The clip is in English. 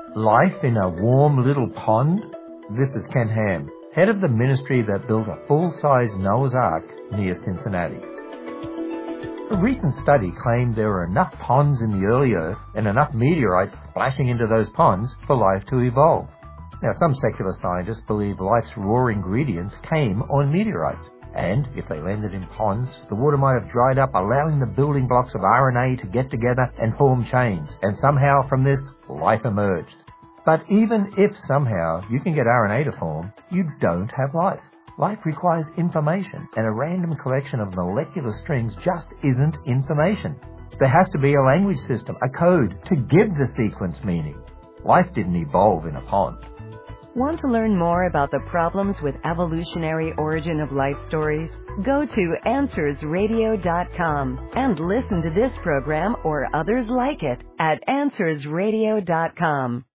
Life in a warm little pond? This is Ken Ham, head of the ministry that built a full-size Noah's Ark near Cincinnati. A recent study claimed there were enough ponds in the early Earth and enough meteorites splashing into those ponds for life to evolve. Now, some secular scientists believe life's raw ingredients came on meteorites, and if they landed in ponds, the water might have dried up, allowing the building blocks of RNA to get together and form chains, and somehow from this, life emerged. But even if somehow you can get RNA to form, you don't have life. Life requires information, and a random collection of molecular strings just isn't information. There has to be a language system, a code, to give the sequence meaning. Life didn't evolve in a pond. Want to learn more about the problems with evolutionary origin of life stories? Go to AnswersRadio.com and listen to this program or others like it at AnswersRadio.com.